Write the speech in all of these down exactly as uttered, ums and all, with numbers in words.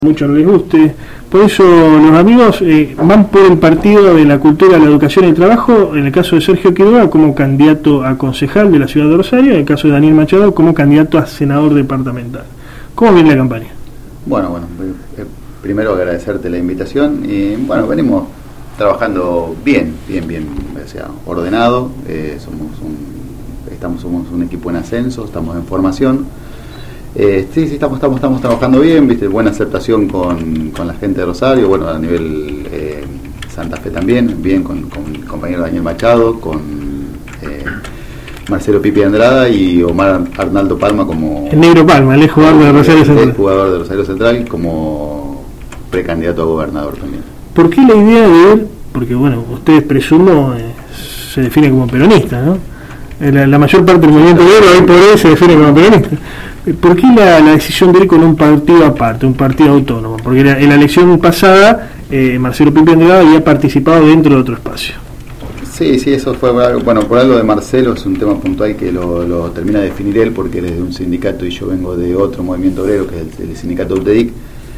mucho no les guste. Por eso los amigos eh, van por el partido de la cultura, la educación y el trabajo, en el caso de Sergio Quiroga como candidato a concejal de la ciudad de Rosario, en el caso de Daniel Machado como candidato a senador departamental. ¿Cómo viene la campaña? Bueno, bueno, eh, primero agradecerte la invitación y bueno, venimos trabajando bien, bien, bien, o sea, ordenado, eh, somos un, estamos, somos un equipo en ascenso, estamos en formación. Eh, sí, sí, estamos, estamos, estamos trabajando bien, viste, buena aceptación con, con la gente de Rosario, bueno, a nivel eh, Santa Fe también, bien con, con el compañero Daniel Machado, con eh, Marcelo Pipi Andrada y Omar Arnaldo Palma como... El negro Palma, el jugador de Rosario Central. El jugador de Rosario Central como precandidato a gobernador también. ¿Por qué la idea de él? Porque bueno, ustedes presumo eh, se define como peronista, ¿no? La, la mayor parte del movimiento obrero hoy por hoy se define como peronista. ¿Por qué la, la decisión de ir con un partido aparte, un partido autónomo? Porque la, en la elección pasada eh, Marcelo Pipi Andrada había participado dentro de otro espacio. Sí, sí, eso fue por algo, bueno, por algo de Marcelo, es un tema puntual que lo, lo termina de definir él, porque él es de un sindicato y yo vengo de otro movimiento obrero, que es el, el sindicato U T E D I C.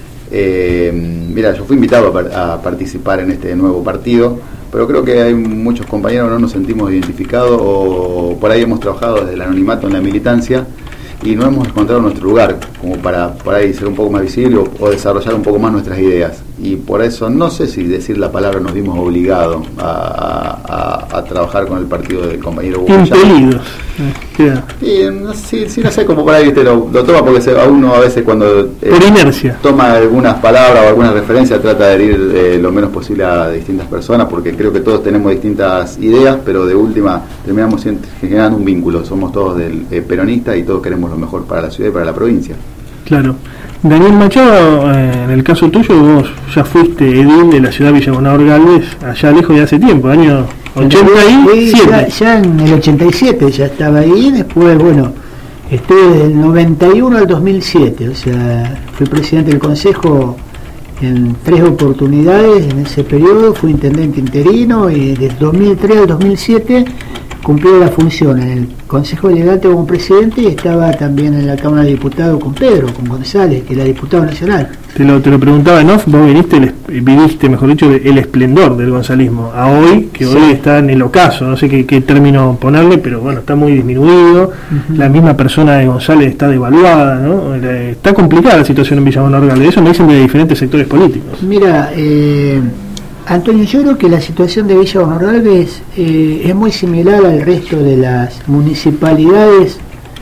Eh, mira, yo fui invitado a, a participar en este nuevo partido, pero creo que hay muchos compañeros que no nos sentimos identificados o por ahí hemos trabajado desde el anonimato en la militancia y no hemos encontrado nuestro lugar como para por ahí ser un poco más visible o, o desarrollar un poco más nuestras ideas, y por eso no sé si decir la palabra nos vimos obligados a, a, a trabajar con el partido del compañero Hugo impelidos yeah. y no, sí, sí, no sé cómo por ahí viste lo, lo toma, porque se, a uno a veces cuando eh, por inercia toma algunas palabras o algunas referencias trata de herir eh, lo menos posible a distintas personas, porque creo que todos tenemos distintas ideas, pero de última terminamos generando un vínculo, somos todos del eh, peronista y todos queremos lo mejor para la ciudad y para la provincia. Claro. Daniel Machado, eh, en el caso tuyo, vos ya fuiste edil de la ciudad de Villa Gobernador Galvez, allá lejos de hace tiempo, año ochenta y siete. Ya, ya en el ochenta y siete ya estaba ahí, después, bueno, estuve desde el noventa y uno al dos mil siete, o sea, fui presidente del consejo en tres oportunidades en ese periodo, fui intendente interino y desde dos mil tres al dos mil siete cumplí la función en el Consejo Delegante como presidente y estaba también en la Cámara de Diputados con Pedro, con González, que era diputado nacional. Te lo, te lo preguntaba en off, vos viniste, el, viviste, mejor dicho, el esplendor del gonzalismo, a hoy, que sí. Hoy está en el ocaso, no sé qué, qué término ponerle, pero bueno, está muy disminuido, uh-huh. La misma persona de González está devaluada, ¿no? Está complicada la situación en Villa Gobernador Galvez, eso me dicen de diferentes sectores políticos. Mira, eh... Antonio, yo creo que la situación de Villa Gobernador Galvez eh, es muy similar al resto de las municipalidades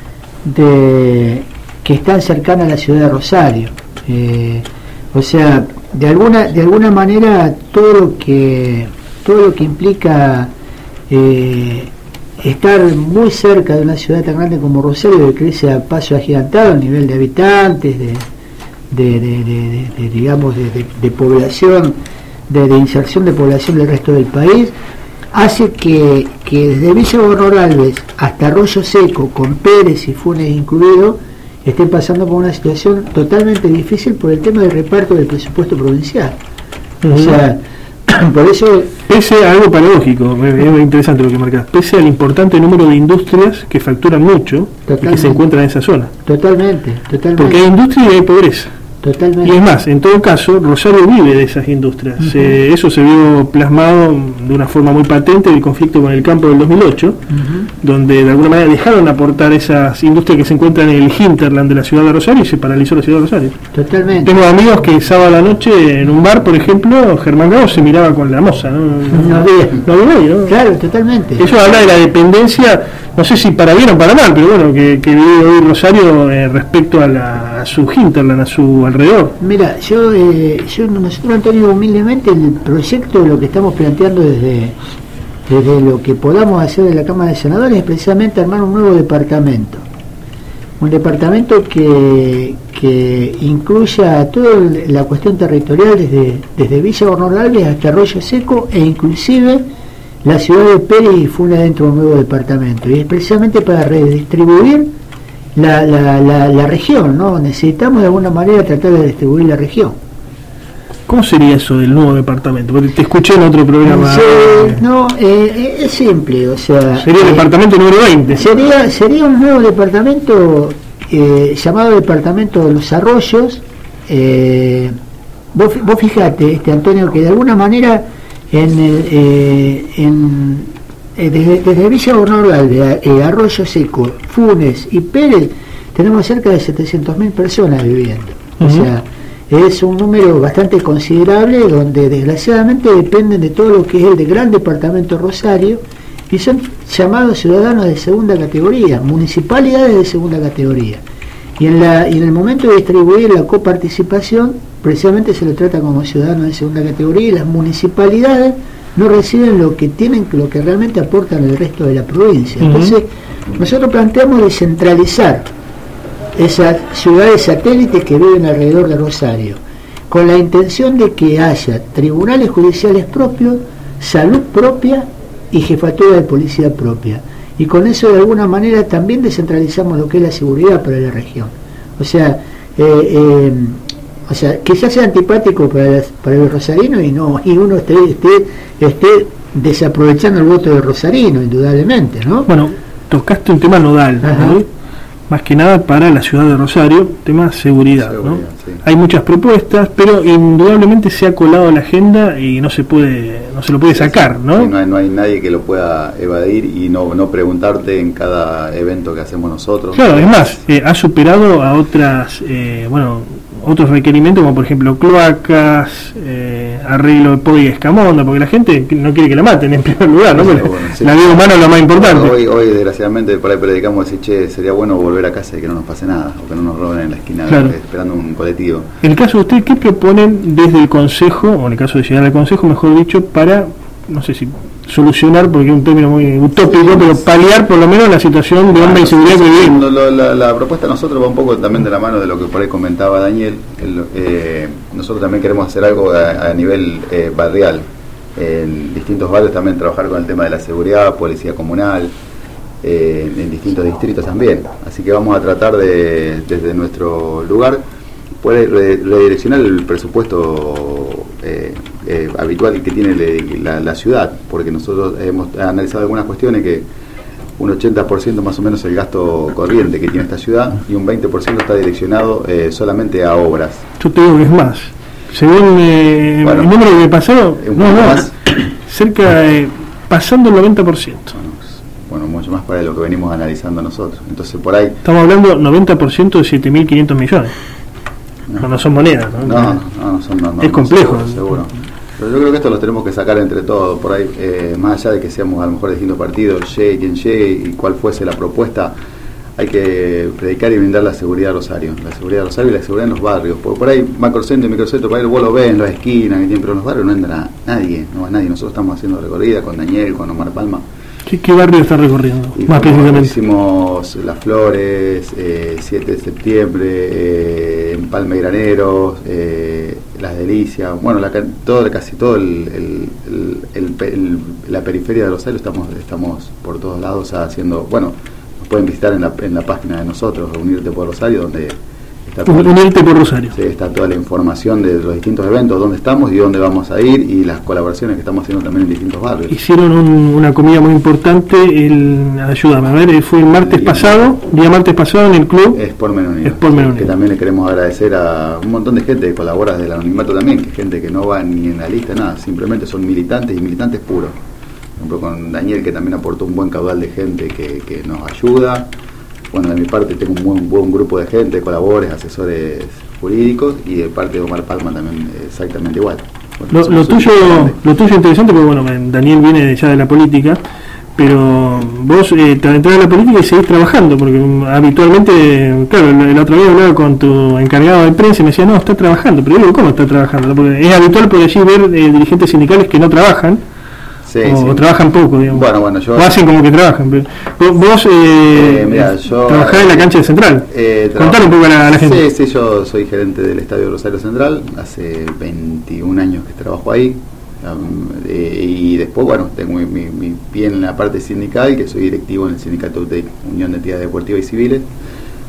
de, que están cercanas a la ciudad de Rosario. Eh, o sea, de alguna de alguna manera todo lo que todo lo que implica eh, estar muy cerca de una ciudad tan grande como Rosario, que crece a paso agigantado a nivel de habitantes, de, de, de, de, de, de digamos de, de, de población. De, de inserción de población del resto del país, hace que, que desde Villa Gobernador Galvez hasta Arroyo Seco, con Pérez y Funes incluido, estén pasando por una situación totalmente difícil por el tema del reparto del presupuesto provincial. Uh-huh. O sea, por eso... Pese a algo paradójico, es interesante lo que marcas, pese al importante número de industrias que facturan mucho y que se encuentran en esa zona. Totalmente, totalmente. Porque hay industria y hay pobreza. Totalmente. Y es más, en todo caso, Rosario vive de esas industrias. Uh-huh. Eh, eso se vio plasmado de una forma muy patente en el conflicto con el campo del dos mil ocho, uh-huh. donde de alguna manera dejaron aportar esas industrias que se encuentran en el hinterland de la ciudad de Rosario y se paralizó la ciudad de Rosario. Totalmente. Tengo amigos que sábado a la noche en un bar, por ejemplo, Germán Gago se miraba con la moza, ¿no? No había. No había nadie, ¿no? Claro, totalmente. Eso habla de la dependencia, no sé si para bien o para mal, pero bueno, que, que vive hoy Rosario eh, respecto a, la, a su hinterland, a su alrededor. Mira, yo, eh, yo nosotros, Antonio, humildemente el proyecto, lo que estamos planteando desde, desde lo que podamos hacer de la Cámara de Senadores es precisamente armar un nuevo departamento. Un departamento que, que incluya toda la cuestión territorial desde, desde Villa Gobernador Galvez hasta Arroyo Seco e inclusive la ciudad de Pérez y Funes dentro de un nuevo departamento. Y es precisamente para redistribuir La, la, la, la región, ¿no? Necesitamos de alguna manera tratar de distribuir la región. ¿Cómo sería eso del nuevo departamento? Porque te escuché en otro programa. Sí, no, eh, es simple, o sea... Sería el eh, departamento número veinte. Sería, sería un nuevo departamento eh, llamado Departamento de los Arroyos, eh, vos, vos fijate, este Antonio, que de alguna manera en, el, eh, en eh, desde, desde Villa Gobernador Galvez, eh, Arroyo Seco, Funes y Pérez tenemos cerca de setecientas mil personas viviendo. Uh-huh. O sea, es un número bastante considerable donde desgraciadamente dependen de todo lo que es el de gran departamento Rosario y son llamados ciudadanos de segunda categoría, municipalidades de segunda categoría. Y en, la, y en el momento de distribuir la coparticipación, precisamente se lo trata como ciudadanos de segunda categoría y las municipalidades no reciben lo que tienen, lo que realmente aportan el resto de la provincia. Uh-huh. Entonces, nosotros planteamos descentralizar esas ciudades satélites que viven alrededor de Rosario, con la intención de que haya tribunales judiciales propios, salud propia y jefatura de policía propia. Y con eso de alguna manera también descentralizamos lo que es la seguridad para la región. O sea, eh, eh, o sea, quizás sea antipático para, las, para los rosarinos y no y uno esté, esté, esté desaprovechando el voto de rosarino, indudablemente, ¿no? Bueno, tocaste un tema nodal, ¿no? Más que nada para la ciudad de Rosario, tema seguridad, seguridad, ¿no? Sí. Hay muchas propuestas, pero indudablemente se ha colado a la agenda y no se puede, no se lo puede sacar, ¿no? Sí, no, hay, no hay nadie que lo pueda evadir y no, no preguntarte en cada evento que hacemos nosotros. Claro, es más, eh, ha superado a otras, eh, bueno, otros requerimientos como por ejemplo cloacas, eh, arreglo de poda y escamonda, porque la gente no quiere que la maten en primer lugar, ¿no? Bueno, sí. La vida humana es lo más importante. Bueno, hoy, hoy desgraciadamente por ahí predicamos decir, che, sería bueno volver a casa y que no nos pase nada, o que no nos roben en la esquina, claro, esperando un colectivo. En el caso de usted, ¿qué proponen desde el Consejo, o en el caso de llegar al Consejo, mejor dicho, para, no sé si solucionar, porque es un término muy utópico, sí, pero paliar por lo menos la situación de hambre y inseguridad que vivimos? La, la, la propuesta de nosotros va un poco también de la mano de lo que por ahí comentaba Daniel. El, eh, nosotros también queremos hacer algo a, a nivel eh, barrial. En distintos barrios también trabajar con el tema de la seguridad, policía comunal, eh, en distintos distritos también. Así que vamos a tratar de, desde nuestro lugar, poder redireccionar el presupuesto eh, eh, habitual que tiene la, la ciudad, porque nosotros hemos analizado algunas cuestiones que un ochenta por ciento más o menos es el gasto corriente que tiene esta ciudad y un veinte por ciento está direccionado eh, solamente a obras. Yo te digo que es más. Según eh, bueno, el número que me pasó, no, no, más. cerca de, pasando el noventa por ciento. Bueno, mucho más para lo que venimos analizando nosotros. Entonces por ahí... Estamos hablando noventa por ciento de siete mil quinientos millones. No, no son monedas, ¿no? No, no, no son no, no, es complejo. Seguro, seguro. Pero yo creo que esto lo tenemos que sacar entre todos, por ahí, eh, más allá de que seamos a lo mejor de distintos partidos, llegue quien llegue y cuál fuese la propuesta, hay que predicar y brindar la seguridad a Rosario, la seguridad a Rosario y la seguridad en los barrios, porque por ahí macrocentro y microcentro, por ahí vos lo ves en las esquinas, pero en los barrios no entra nadie, no va nadie. Nosotros estamos haciendo recorrida con Daniel, con Omar Palma. ¿Qué, qué barrio está recorriendo? Y más precisamente. Hicimos Las Flores, eh, siete de septiembre, eh, Empalme y Graneros, eh, Las Delicias, bueno, la, todo, casi todo el, el, el, el, el, la periferia de Rosario estamos estamos por todos lados haciendo, bueno, nos pueden visitar en la, en la página de nosotros, Unirte por Rosario, donde está toda, Unirte por Rosario. Sí, está toda la información de los distintos eventos, dónde estamos y dónde vamos a ir y las colaboraciones que estamos haciendo también en distintos barrios. Hicieron un, una comida muy importante, el, ayúdame a ver, fue el martes el pasado, día martes pasado en el club Sport Menonido, Sport Menonido, que también le queremos agradecer a un montón de gente que colabora desde el anonimato también, que gente que no va ni en la lista, nada, simplemente son militantes y militantes puros. Por ejemplo, con Daniel, que también aportó un buen caudal de gente que, que nos ayuda. Bueno, de mi parte tengo un buen, buen grupo de gente, colaboradores, asesores jurídicos, y de parte de Omar Palma también exactamente igual. Bueno, lo, lo tuyo lo tuyo interesante, porque bueno, Daniel viene ya de la política, pero vos eh, te adentrás en la política y seguís trabajando, porque habitualmente, claro, el, el otro día hablaba con tu encargado de prensa y me decía, no, está trabajando, pero yo digo, ¿cómo está trabajando? Porque es habitual por allí ver eh, dirigentes sindicales que no trabajan, sí, o, sí. o trabajan poco, digamos. Bueno, bueno, yo, o hacen como que trabajan. Pero vos eh, eh, mirá, yo, trabajás en la cancha de Central. Eh, Contale un poco a la, a la gente. Sí, sí, yo soy gerente del Estadio Rosario Central, hace veintiún años que trabajo ahí. Um, eh, y después, bueno, tengo mi, mi, mi pie en la parte sindical, que soy directivo en el sindicato U T E C, Unión de Entidades Deportivas y Civiles.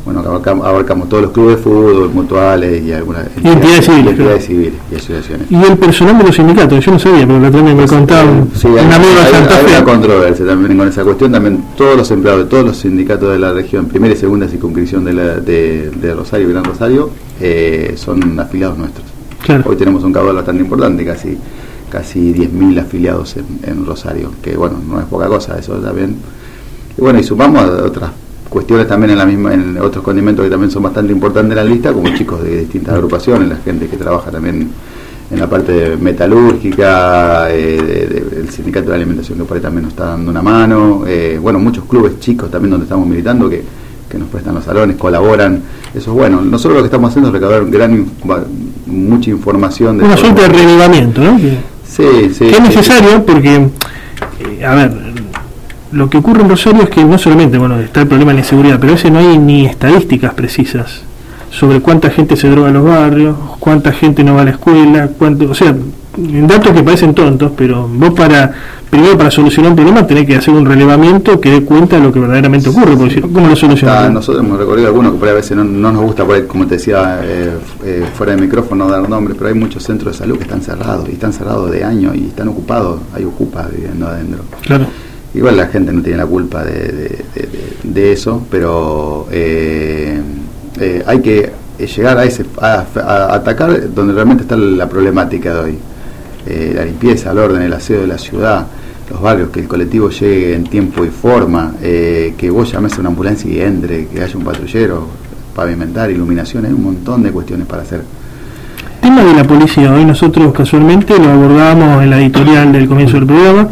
bueno, abarcamos, abarcamos todos los clubes de fútbol, mutuales y algunas entidades civiles, entidades civiles y asociaciones. Y el personal de los sindicatos, yo no sabía, pero también me contaban, sí, hay, un amigo de Santa hay, Fe. Hay una controversia también con esa cuestión, también todos los empleados de todos los sindicatos de la región, primera y segunda circunscripción de, la, de, de Rosario y Gran Rosario, eh, son afiliados nuestros. Claro. Hoy tenemos un caudal bastante importante, casi casi diez mil afiliados en, en Rosario, que bueno, no es poca cosa, eso también. Y bueno, y sumamos a otras cuestiones también en la misma, en otros condimentos que también son bastante importantes en la lista, como chicos de distintas agrupaciones, la gente que trabaja también en la parte metalúrgica, eh, de, de, el sindicato de alimentación que por ahí también nos está dando una mano, eh, bueno, muchos clubes chicos también donde estamos militando que, que nos prestan los salones, colaboran, eso es bueno. Nosotros lo que estamos haciendo es recaudar gran, mucha información. De una suerte de relevamiento, ¿no? Que, sí, sí. Que es necesario sí. porque, eh, a ver, lo que ocurre en Rosario es que no solamente, bueno, está el problema de la inseguridad, pero a veces no hay ni estadísticas precisas sobre cuánta gente se droga en los barrios, cuánta gente no va a la escuela, cuánto, o sea, datos que parecen tontos, pero vos para, primero para solucionar un problema tenés que hacer un relevamiento que dé cuenta de lo que verdaderamente ocurre, porque si no, ¿cómo lo solucionás? Nosotros hemos recorrido algunos que por ahí a veces no, no nos gusta, por ahí, como te decía, eh, eh, fuera de micrófono dar nombres, pero hay muchos centros de salud que están cerrados, y están cerrados de años, y están ocupados, hay ocupas viviendo adentro. Claro. Igual la gente no tiene la culpa de, de, de, de, de eso, pero eh, eh, hay que llegar a ese a, a atacar donde realmente está la problemática de hoy. Eh, la limpieza, el orden, el aseo de la ciudad, los barrios, que el colectivo llegue en tiempo y forma, eh, que vos llames a una ambulancia y entre, que haya un patrullero, pavimentar, iluminación, hay un montón de cuestiones para hacer. Tema de la policía, hoy nosotros casualmente lo abordamos en la editorial del comienzo del programa.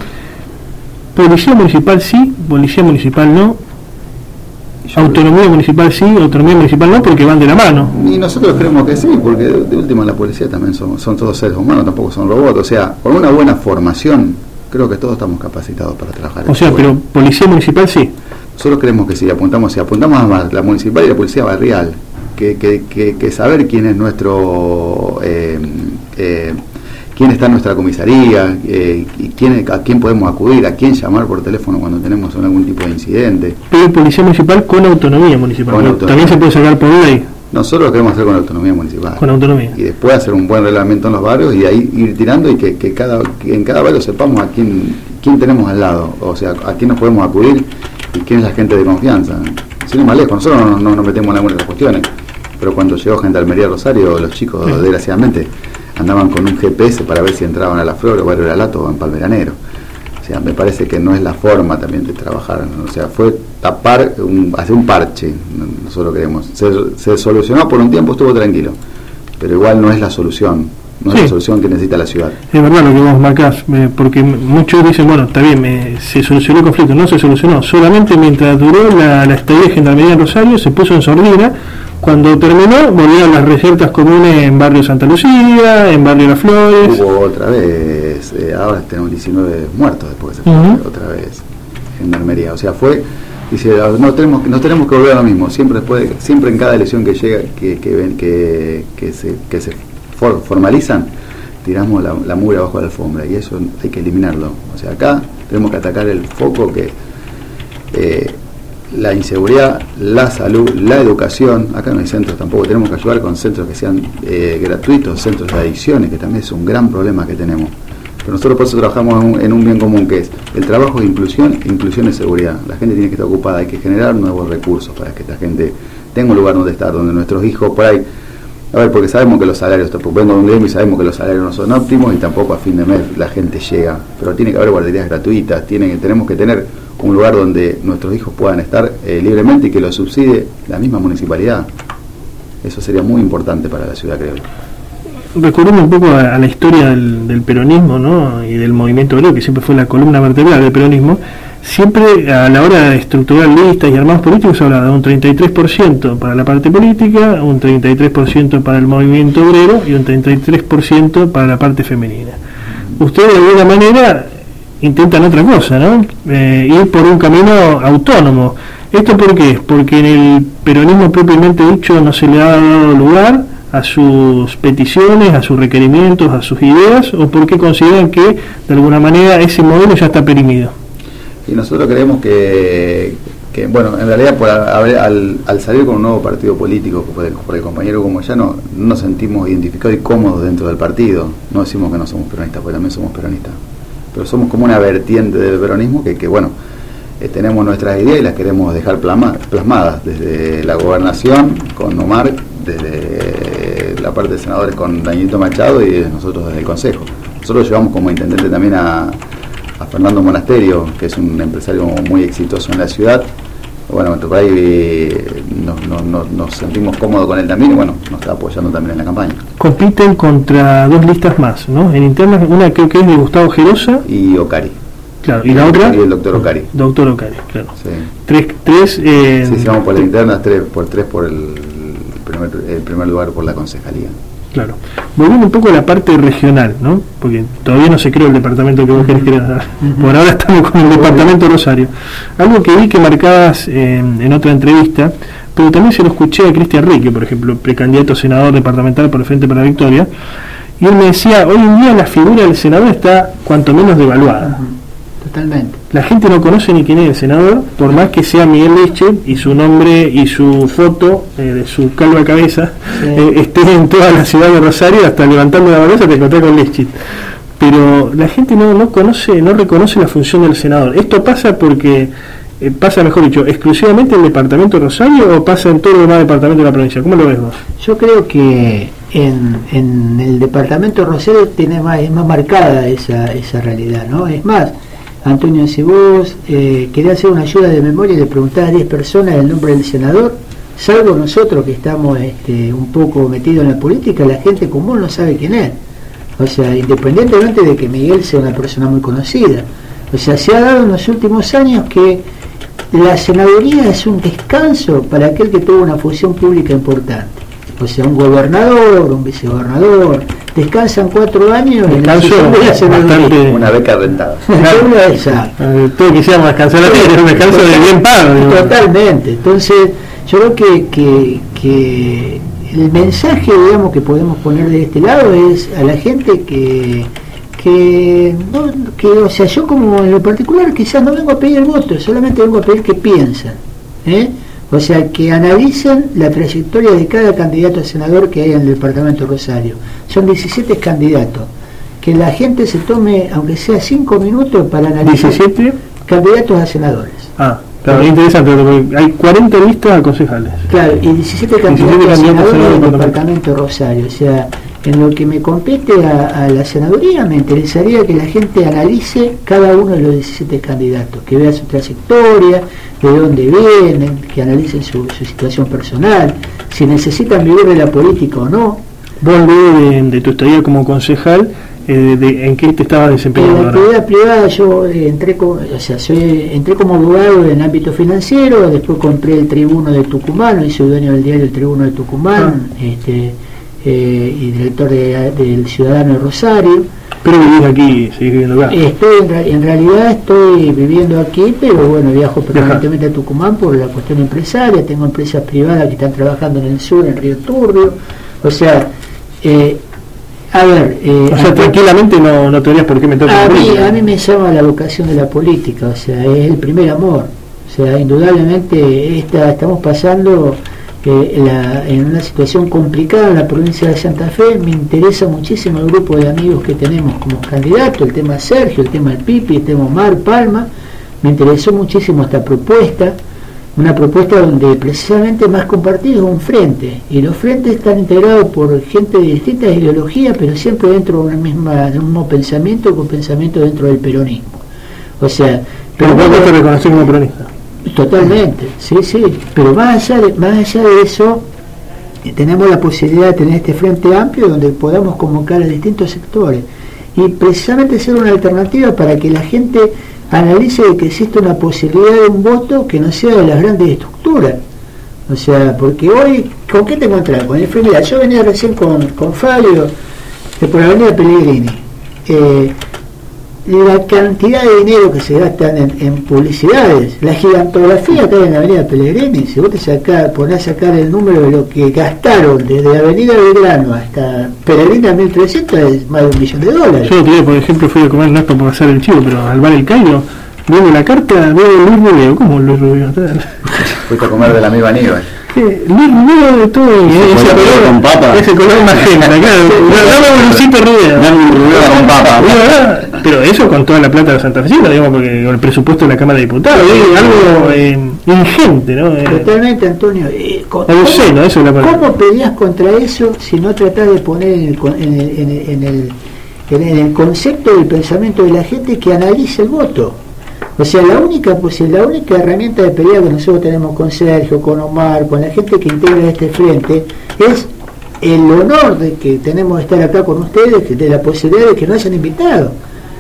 Policía municipal sí, policía municipal no, autonomía municipal sí, autonomía municipal no, porque van de la mano. Y nosotros creemos que sí, porque de, de última la policía también son, son todos seres humanos, tampoco son robots, o sea, con una buena formación creo que todos estamos capacitados para trabajar. O sea, pero policía municipal sí. Nosotros creemos que sí, apuntamos, si apuntamos a la municipal y la policía barrial, que, que, que, que saber quién es nuestro... Eh, eh, quién está en nuestra comisaría, eh, y quién, a quién podemos acudir, a quién llamar por teléfono cuando tenemos algún tipo de incidente. Pero policía municipal con autonomía municipal, con ¿no? autonomía. También se puede sacar por ley. Nosotros lo queremos hacer con autonomía municipal. Con autonomía. Y después hacer un buen reglamento en los barrios y ahí ir tirando y que, que, cada, que en cada barrio sepamos a quién, quién tenemos al lado, o sea, a quién nos podemos acudir y quién es la gente de confianza. Si no más lejos, nosotros no, no nos metemos en algunas de las cuestiones, pero cuando llegó Gendarmería Rosario, los chicos, sí, desgraciadamente, andaban con un G P S para ver si entraban a La Flor o Barrio de Alato o en Palmeranero. O sea, me parece que no es la forma también de trabajar, ¿no? O sea, fue tapar, un, hacer un parche, nosotros queremos. Se, se solucionó por un tiempo, estuvo tranquilo, pero igual no es la solución, no sí, es la solución que necesita la ciudad. Es verdad lo que vos marcás, eh, porque muchos dicen, bueno, está bien, eh, se solucionó el conflicto, no se solucionó, solamente mientras duró la, la estadía de Gendarmería en Rosario, se puso en sordina. Cuando terminó, volvieron las recetas comunes en Barrio Santa Lucía, en Barrio Las Flores. Hubo otra vez, eh, ahora tenemos diecinueve muertos después que se uh-huh. fue otra vez Gendarmería. O sea, fue, dice, no tenemos, nos tenemos que volver a lo mismo. Siempre después, siempre en cada elección que llega, que que ven, que, que se, que se for, formalizan, tiramos la, la mugre abajo de la alfombra y eso hay que eliminarlo. O sea, acá tenemos que atacar el foco que... Eh, la inseguridad, la salud, la educación. Acá no hay centros tampoco, tenemos que ayudar con centros que sean eh, gratuitos, centros de adicciones, que también es un gran problema que tenemos. Pero nosotros por eso trabajamos en un, en un bien común, que es el trabajo de inclusión, inclusión y seguridad. La gente tiene que estar ocupada, hay que generar nuevos recursos para que esta gente tenga un lugar donde estar, donde nuestros hijos por ahí... A ver, porque sabemos que los salarios, vengo de un gremio y sabemos que los salarios no son óptimos y tampoco a fin de mes la gente llega, pero tiene que haber guarderías gratuitas, tiene, tenemos que tener un lugar donde nuestros hijos puedan estar eh, libremente y que lo subsidie la misma municipalidad. Eso sería muy importante para la ciudad, creo. Recordando un poco a, a la historia del, del peronismo, ¿no? Y del movimiento obrero, que siempre fue la columna vertebral del peronismo, siempre a la hora de estructurar listas y armados políticos se hablaba de un treinta y tres por ciento para la parte política, un treinta y tres por ciento para el movimiento obrero y un treinta y tres por ciento para la parte femenina. Ustedes de alguna manera intentan otra cosa, ¿no? Eh, ir por un camino autónomo. ¿Esto por qué? Porque en el peronismo propiamente dicho no se le ha dado lugar a sus peticiones, a sus requerimientos, a sus ideas, o porque consideran que de alguna manera ese modelo ya está perimido. Y nosotros creemos que, que bueno, en realidad por haber, al, al salir con un nuevo partido político por el, por el compañero como ya no, no nos sentimos identificados y cómodos dentro del partido. No decimos que no somos peronistas, porque también somos peronistas, pero somos como una vertiente del peronismo que, que bueno, eh, tenemos nuestras ideas y las queremos dejar plasma, plasmadas desde la gobernación con Omar, desde la parte de senadores con Danielito Machado y nosotros desde el Consejo. Nosotros llevamos como intendente también a, a Fernando Monasterio, que es un empresario muy exitoso en la ciudad. Bueno, por ahí nos, nos, nos, nos sentimos cómodos con él también y bueno, nos está apoyando también en la campaña. Compiten contra dos listas más, ¿no? En internas, una creo que es de Gustavo Gerosa y Ocari. Claro, y la otra. Y el doctor Ocari. Doctor Ocari, claro. Sí. Tres, tres. Eh, sí, si vamos por las internas, tres por tres por el primer, el primer lugar por la concejalía. Claro. Volviendo un poco a la parte regional, ¿no? Porque todavía no se creó el departamento que vos querés crear. Uh-huh. Por ahora estamos con el uh-huh. departamento Rosario. Algo que vi que marcabas eh, en otra entrevista, pero también se lo escuché a Cristian Rique, por ejemplo, precandidato a senador departamental por el Frente para la Victoria, y él me decía, hoy en día la figura del senador está cuanto menos devaluada. Uh-huh. Totalmente. La gente no conoce ni quién es el senador, por más que sea Miguel Leche y su nombre y su foto eh, de su calva cabeza sí. eh, esté en toda la ciudad de Rosario, hasta levantando la cabeza te encontrás con Leche. Pero la gente no, no conoce, no reconoce la función del senador. ¿Esto pasa porque eh, pasa, mejor dicho, exclusivamente en el departamento de Rosario o pasa en todo el demás departamento de la provincia? ¿Cómo lo ves vos? Yo creo que en, en el departamento de Rosario tiene más, es más marcada esa, esa realidad, ¿no? Es más, Antonio, si vos eh, querés hacer una ayuda de memoria y le preguntás a diez personas el nombre del senador, salvo nosotros que estamos este, un poco metidos en la política, la gente común no sabe quién es. O sea, independientemente de que Miguel sea una persona muy conocida. O sea, se ha dado en los últimos años que la senaduría es un descanso para aquel que tuvo una función pública importante. O sea, un gobernador, un vicegobernador, descansan cuatro años en la senaduría. Una beca rentada. Eh, todo quisiéramos descansar la vida, es un descanso de bien pago. Totalmente. Entonces, yo creo que, que, que el mensaje, digamos, que podemos poner de este lado es a la gente que, que, no, que o sea, yo como en lo particular quizás no vengo a pedir el voto, solamente vengo a pedir que piensen, ¿eh? O sea, que analicen la trayectoria de cada candidato a senador que hay en el departamento de Rosario. Son diecisiete candidatos. Que la gente se tome, aunque sea cinco minutos, para analizar diecisiete candidatos a senadores. Ah, claro, es interesante, porque hay cuarenta listas a concejales. Claro, y diecisiete candidatos a senadores del departamento de Rosario. O sea, en lo que me compete a, a la senaduría, me interesaría que la gente analice cada uno de los diecisiete candidatos, que vea su trayectoria, de dónde vienen, que analicen su, su situación personal, si necesitan vivir de la política o no. Vos, luego de, de tu estadía como concejal, eh, de, de, ¿en qué te estabas desempeñando? En la actividad privada yo eh, entré, como, o sea, soy, entré como abogado en el ámbito financiero, después compré el Tribuno de Tucumán, y soy dueño del diario El Tribuno de Tucumán, ah. este, eh, y director de, del Ciudadano de Rosario. Pero vivís aquí, seguís viviendo acá. Estoy en, en realidad estoy viviendo aquí, pero bueno, viajo permanentemente a Tucumán por la cuestión empresaria. Tengo empresas privadas que están trabajando en el sur, en Río Turbio. O sea, eh, a ver... Eh, o sea, tranquilamente no, no tendrías por qué meter a mí, a mí me llama la vocación de la política, o sea, es el primer amor. O sea, indudablemente esta, estamos pasando... Eh, la, en una situación complicada en la provincia de Santa Fe. Me interesa muchísimo el grupo de amigos que tenemos como candidatos, el tema Sergio, el tema del Pipi, el tema Omar Palma. Me interesó muchísimo esta propuesta, una propuesta donde precisamente más compartido es un frente, y los frentes están integrados por gente de distintas ideologías, pero siempre dentro de una misma, de un mismo pensamiento, con pensamiento dentro del peronismo. O sea, pero vos te reconoces como peronista. Totalmente, sí, sí, pero más allá de, más allá de eso, tenemos la posibilidad de tener este frente amplio donde podamos convocar a distintos sectores y precisamente ser una alternativa para que la gente analice de que existe una posibilidad de un voto que no sea de las grandes estructuras. O sea, porque hoy, ¿con qué te encontrás? Con el Mira, yo venía recién con, con Fabio de por la avenida Pellegrini. Eh, la cantidad de dinero que se gastan en, en publicidades, la gigantografía que hay en la avenida Pellegrini, si vos te sacás, ponés a sacar el número de lo que gastaron desde avenida Belgrano hasta Pellegrini a mil trescientos, es más de un millón de dólares. Yo te digo, por ejemplo, fui a comer, no es para pasar el chivo, pero al bar El Cairo, viendo la carta, veo Luis Rubio. ¿Cómo Luis Rubio? Fuiste a comer de la misma Aníbal. Eh, Luis Rubio de todo. Ese Ese color color con papa. Ese color magenta, claro. Dame un Luisito Rubio. Dame un Rubio con papa. Pero eso con toda la plata de los santafesinos, digamos, porque con el presupuesto de la Cámara de Diputados, es algo eh, ingente, ¿no? Eh, Totalmente, Antonio. Eh, con- algo seno, eso es la palabra. ¿Cómo peleas contra eso si no tratás de poner en el, con- en el, en el, en el, en el- en el concepto del pensamiento de la gente que analice el voto? O sea, la única pues, la única herramienta de pelea que nosotros tenemos con Sergio, con Omar, con la gente que integra este frente, es el honor de que tenemos de estar acá con ustedes, de la posibilidad de que nos hayan invitado.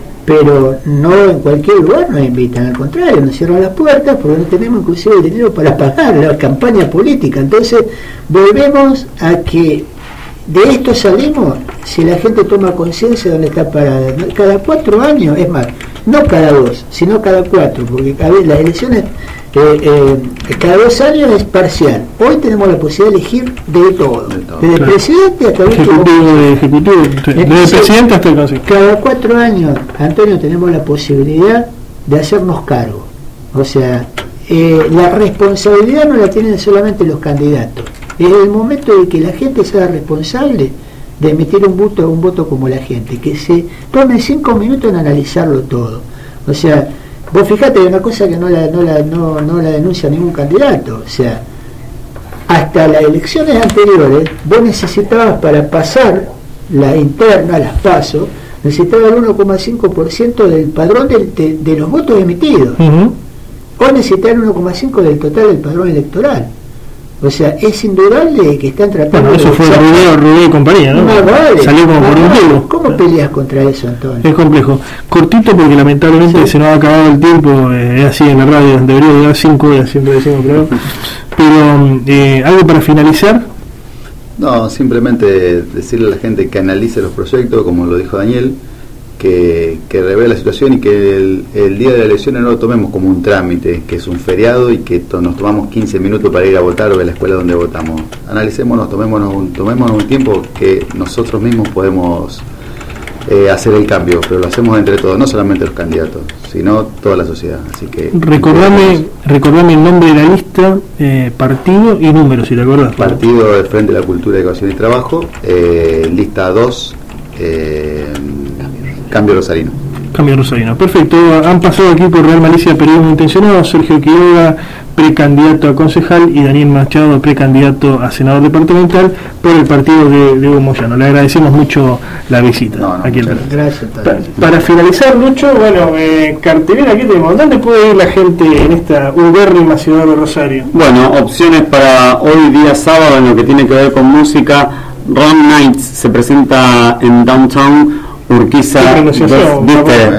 Pero no en cualquier lugar nos invitan, al contrario, nos cierran las puertas porque no tenemos inclusive el dinero para pagar la campaña política. Entonces volvemos a que de esto salimos si la gente toma conciencia de dónde está parada. Cada cuatro años, es más, no cada dos, sino cada cuatro, porque a ver, las elecciones eh, eh, cada dos años es parcial. Hoy tenemos la posibilidad de elegir de todo, De todo. desde el Claro. presidente hasta el último. Ejecutivo, de ejecutivo, desde el Entonces, presidente hasta el consejo. Cada cuatro años, Antonio, tenemos la posibilidad de hacernos cargo. O sea, eh, la responsabilidad no la tienen solamente los candidatos. Es el momento de que la gente sea responsable de emitir un voto, un voto como la gente, que se tome cinco minutos en analizarlo todo. O sea, vos fijate, hay una cosa que no la, no la, no, no la denuncia ningún candidato. O sea, hasta las elecciones anteriores, vos necesitabas para pasar la interna, las PASO, necesitabas el uno coma cinco por ciento del padrón de, de, de los votos emitidos. Uh-huh. Hoy necesitas el uno coma cinco del total del padrón electoral. O sea, es indudable que están tratando Bueno, eso de fue echar- Rubio, Rubio y compañía, ¿no? Más vale, Salió como más por un vale. tubo. ¿Cómo peleas contra eso, Antonio? Es complejo. Cortito porque lamentablemente Sí. se nos ha acabado el tiempo, eh, es así en la radio, debería durar cinco horas, siempre decimos, pero, pero eh, algo para finalizar. No, simplemente decirle a la gente que analice los proyectos, como lo dijo Daniel, que, que revele la situación y que el, el día de la elección no lo tomemos como un trámite, que es un feriado y que to- nos tomamos quince minutos para ir a votar o a la escuela donde votamos. Analicémonos, tomémonos un, tomémonos un tiempo que nosotros mismos podemos eh, hacer el cambio, pero lo hacemos entre todos, no solamente los candidatos, sino toda la sociedad. Así que Recordame, recordame el nombre de la lista, eh, partido y número, si te acordás. Partido del Frente de la Cultura, Educación y Trabajo, eh, lista dos, eh, Cambio Rosarino. Cambio Rosarino. Perfecto. Han pasado aquí por Real Malicia Periodismo Intencionado Sergio Quiroga, precandidato a concejal, y Daniel Machado, precandidato a senador departamental por el partido de, de Hugo Moyano. Le agradecemos mucho la visita. No, no, aquí al muchas programa. Gracias, Pa- Antonio. para finalizar, Lucho, bueno, eh, cartelera, ¿qué tenemos? ¿Dónde puede ir la gente en esta ubérrima ciudad de Rosario? Bueno, opciones para hoy día sábado en lo que tiene que ver con música. Ron Nights se presenta en Downtown Urquiza. ¿Qué pronunciación, ¿Viste?